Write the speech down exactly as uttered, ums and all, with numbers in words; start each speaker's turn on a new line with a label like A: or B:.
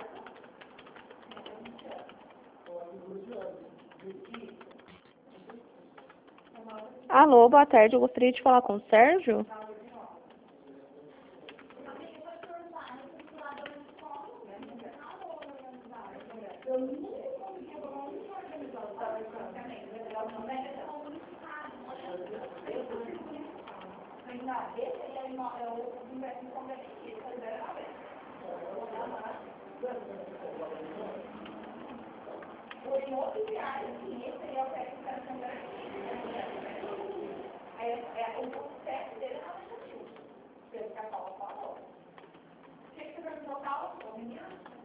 A: Alô, boa tarde. Eu gostaria de falar com o Sérgio.
B: É, o processo dele é administrativo. Pelo que a Paula falou. O que você perguntou, Paula? Menina?